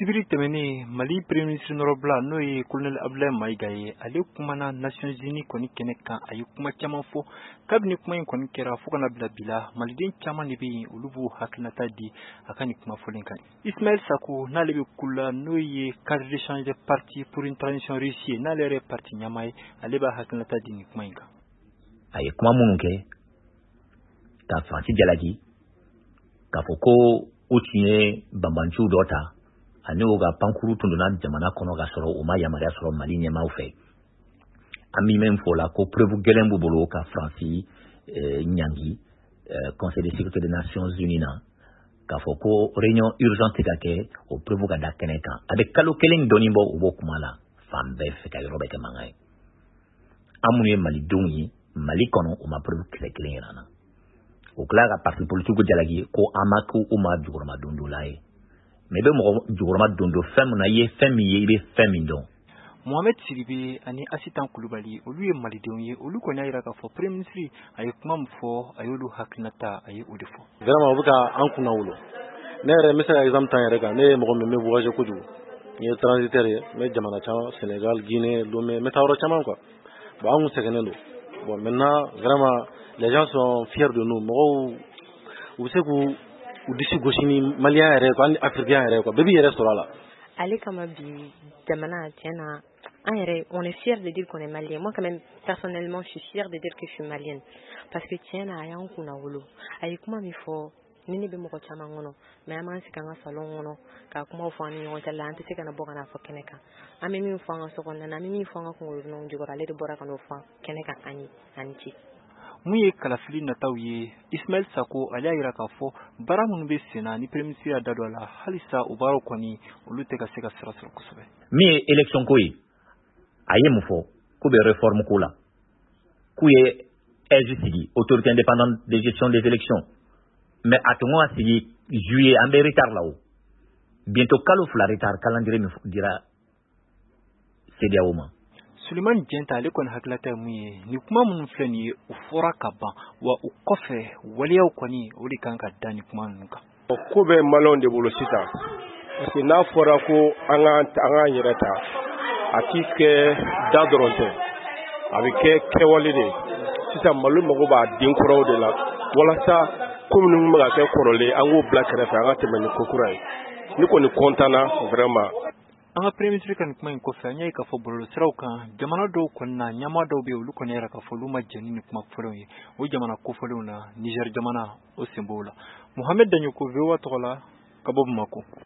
Sibiri tɛmɛnen Mali Premier ministre nɔrɔbila n'o ye Colonel Abdoulaye Maïga ye ale kumana Nations Unies kɔni kɛnɛ kan a ye kuma caman fɔ kabini kuma in kɔni kɛra fo kana bila bi la maliden caman de bɛ yen olu b'u hakilinata di a ka nin kuma fɔlen kan. Ismaël Sako n'ale bɛ kula n'o ye cadre d'échange des partis pour une transition réussie n'ale yɛrɛ parti ɲɛmaa ye ale b'a hakilinata di nin kuma in kan. A ye kuma minnu kɛ ka Fransi jalaki k'a fɔ ko o tun ye banbanciw dɔ ta ani o ka pankuru tun donna jamana kɔnɔ ka sɔrɔ o ma yamaruya sɔrɔ Mali ɲɛmaaw fɛ. An bɛ min fɔ la ko preuve gɛlɛn b'u bolo ka Fransi ɲangi Conseil de sécurité des Nations Unies na k'a fɔ ko réunion urgente tɛ ka kɛ o preuve ka da kɛnɛ kan. A bɛ kalo kelen dɔɔnin bɔ u b'o kuma la fan bɛɛ fɛ ka yɔrɔ bɛɛ kɛ mankan ye. An minnu ye Malidenw ye Mali kɔnɔ o ma preuve kelen yɛrɛ na. O tila ka parti politique jalaki ko an ma ko o ma jukɔrɔma don dɔ la ye. Mais bɛ mɔgɔ jukɔrɔma don dɔ fɛn min na i ye fɛn min ye i bɛ fɛn min dɔn. Mohamed Sidibe ani Asitan Kulubali olu ye Malidenw ye olu kɔni y'a jira k'a fɔ Premier ministre a ye kuma min fɔ a y'olu hakilinata a ye o de fɔ. Vraiment o bɛ ka an kunna wolo. Ne yɛrɛ n bɛ se ka exemple ta n yɛrɛ kan ne ye mɔgɔ min bɛ voyager kojugu. N ye transitaire ye n bɛ jamana caman Sénégal, Guinée, Lomé n bɛ taa yɔrɔ caman quoi. Bon an kun sɛgɛnnen don. Bon maintenant vraiment les gens sont fiers de nous. Mɔgɔw u bɛ se k'u disi gosi ni Malien yɛrɛ quoi, ni Africain yɛrɛ quoi. Bɛɛ b'i yɛrɛ sɔrɔ a la. Ale kama bi jamana tiɲɛna an yɛrɛ on est fier de dire qu'on est malien. Moi quand même personnellement je suis fier de dire que je suis malienne parce que tiɲɛna a y'an kunna wolo. A ye kuma min fɔ ni ne bɛ mɔgɔ caman kɔnɔ mais an b'an sigi an ka salon kɔnɔ ka kumaw fɔ an ni ɲɔgɔn cɛ la an tɛ se ka na bɔ ka na fɔ kɛnɛ kan. An bɛ min fɔ an ka sokɔnɔna na an bɛ min fɔ an ka kungorodonnaw jukɔrɔ ale de bɔra ka n'o fɔ kɛnɛ kan an ye ani ci. Mun ye kalafili nataw ye Ismaël Sako ale y'a jira k'a fɔ baara minnu bɛ sen na ni Premier ministre y'a da don a la halisa o baaraw kɔni olu tɛ ka se ka sira sɔrɔ kosɛbɛ. Min ye élection ko ye a ye mun fɔ k'u bɛ réforme ko la k'u ye AG sigi autorité indépendante de gestion des élections mais a tun ka sigi juillet an bɛ retard la o bientôt kalo fila retard calendrier min dira CEDEAO ma. Suleiman Dienta ale kɔni hakilata ye mun ye ni kuma minnu filɛ nin ye u fɔra ka ban wa u kɔfɛ waleyaw kɔni o de kan ka da ni kuma ninnu kan. Ko bɛ maliyɛnw de bolo sisan parce que n'a fɔra ko an k'an yɛrɛ ta a t'i kɛ da dɔrɔn tɛ a bɛ kɛ kɛwale de sisan Mali mago b'a den kuraw de la walasa ko minnu bɛ ka kɛ kɔrɔlen an k'o bila kɛrɛfɛ an ka tɛmɛ ni ko kura ye ni kɔni content vraiment. An ka Premier ministre ka nin kuma in kɔfɛ an y'a ye k'a fɔ bɔlɔlɔsiraw kan jamana dɔw kɔni na ɲɛmaa dɔw bɛ yen olu kɔni yɛrɛ k'a fɔ olu ma jɛn ni kuma fɔlenw ye o jamana kofɔlenw na Niger jamana o sen b'o la. Mohamed Danyoko VOA tɔgɔ la ka bɔ Bamako.